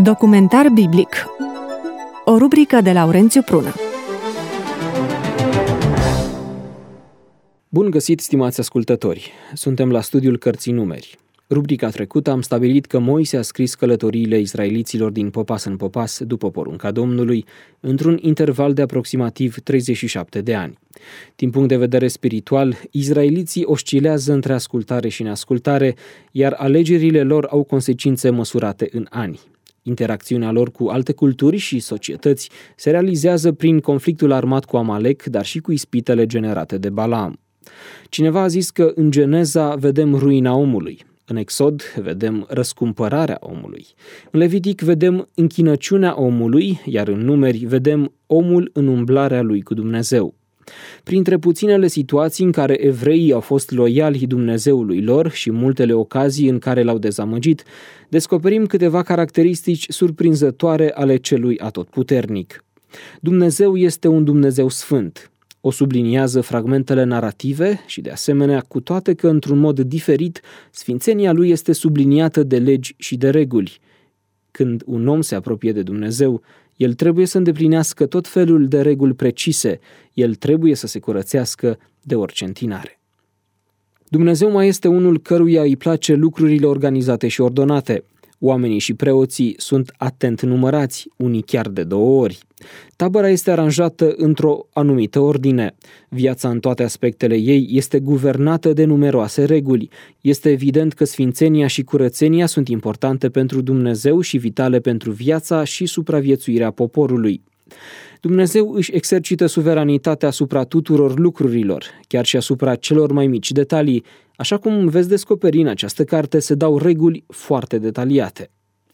Documentar biblic. O rubrică de Laurențiu Prună. Bun găsit, stimați ascultători! Suntem la studiul Cărții Numeri. Rubrica trecută am stabilit că Moise a scris călătoriile israeliților din popas în popas după porunca Domnului, într-un interval de aproximativ 37 de ani. Din punct de vedere spiritual, izraeliții oscilează între ascultare și neascultare, iar alegerile lor au consecințe măsurate în ani. Interacțiunea lor cu alte culturi și societăți se realizează prin conflictul armat cu Amalek, dar și cu ispitele generate de Balaam. Cineva a zis că în Geneza vedem ruina omului, în Exod vedem răscumpărarea omului, în Levitic vedem închinăciunea omului, iar în Numeri vedem omul în umblarea lui cu Dumnezeu. Printre puținele situații în care evreii au fost loiali Dumnezeului lor și multele ocazii în care l-au dezamăgit, descoperim câteva caracteristici surprinzătoare ale celui atotputernic. Dumnezeu este un Dumnezeu sfânt. O subliniază fragmentele narrative și, de asemenea, cu toate că, într-un mod diferit, sfințenia lui este subliniată de legi și de reguli. Când un om se apropie de Dumnezeu, el trebuie să îndeplinească tot felul de reguli precise, el trebuie să se curățească de orice întinare. Dumnezeu mai este unul căruia îi place lucrurile organizate și ordonate. Oamenii și preoții sunt atent numărați, unii chiar de 2 ori. Tabăra este aranjată într-o anumită ordine. Viața în toate aspectele ei este guvernată de numeroase reguli. Este evident că sfințenia și curățenia sunt importante pentru Dumnezeu și vitale pentru viața și supraviețuirea poporului. Dumnezeu își exercită suveranitatea asupra tuturor lucrurilor, chiar și asupra celor mai mici detalii. Așa cum veți descoperi în această carte, se dau reguli foarte detaliate.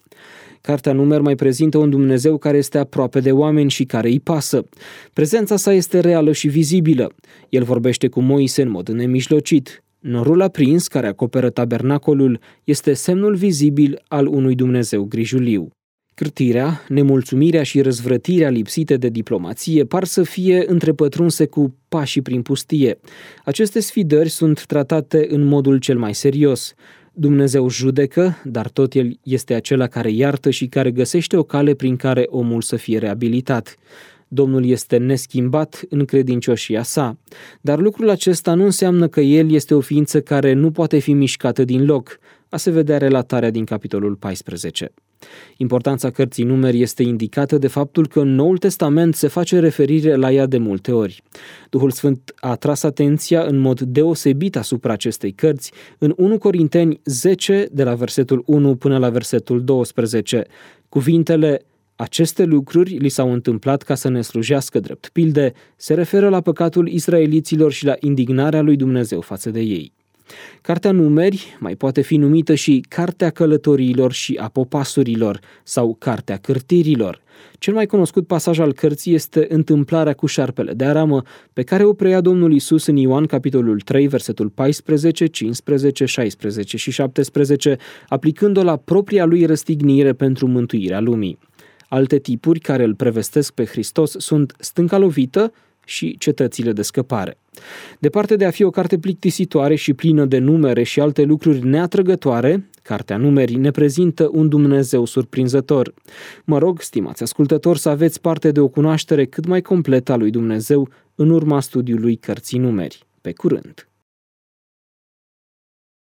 Cartea Numeri mai prezintă un Dumnezeu care este aproape de oameni și care îi pasă. Prezența sa este reală și vizibilă. El vorbește cu Moise în mod nemijlocit. Norul aprins care acoperă tabernacolul este semnul vizibil al unui Dumnezeu grijuliu. Cârtirea, nemulțumirea și răzvrătirea lipsite de diplomație par să fie întrepătrunse cu pașii prin pustie. Aceste sfidări sunt tratate în modul cel mai serios. Dumnezeu judecă, dar tot El este acela care iartă și care găsește o cale prin care omul să fie reabilitat. Domnul este neschimbat în credincioșia sa, dar lucrul acesta nu înseamnă că El este o ființă care nu poate fi mișcată din loc, a se vedea relatarea din capitolul 14. Importanța cărții Numeri este indicată de faptul că în Noul Testament se face referire la ea de multe ori. Duhul Sfânt a atras atenția în mod deosebit asupra acestei cărți în 1 Corinteni 10, de la versetul 1 până la versetul 12. Cuvintele "aceste lucruri li s-au întâmplat ca să ne slujească drept pilde" se referă la păcatul israeliților și la indignarea lui Dumnezeu față de ei. Cartea Numeri mai poate fi numită și Cartea Călătoriilor și a Popasurilor sau Cartea Cârtirilor. Cel mai cunoscut pasaj al cărții este întâmplarea cu șarpele de aramă, pe care o preia Domnul Iisus în Ioan capitolul 3, versetul 14, 15, 16 și 17, aplicând-o la propria lui răstignire pentru mântuirea lumii. Alte tipuri care îl prevestesc pe Hristos sunt stânca lovită și cetățile de scăpare. Departe de a fi o carte plictisitoare și plină de numere și alte lucruri neatrăgătoare, Cartea Numeri ne prezintă un Dumnezeu surprinzător. Mă rog, stimați ascultători, să aveți parte de o cunoaștere cât mai completă a lui Dumnezeu în urma studiului Cărții Numeri. Pe curând!